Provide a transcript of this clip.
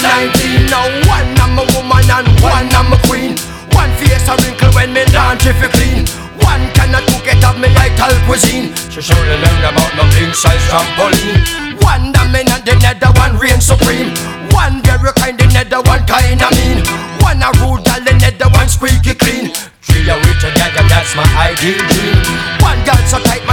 19. Now one I'm a woman and one I'm a queen. One face a wrinkle when me dance if you clean. One cannot cook it up me vital cuisine. She surely learn about no king size trampoline. One dominant, the nether one reign supreme. One very kind, the nether one kinda mean. One a rude gal, the nether one squeaky clean. Three of we together, that's my ideal dream. One girl so tight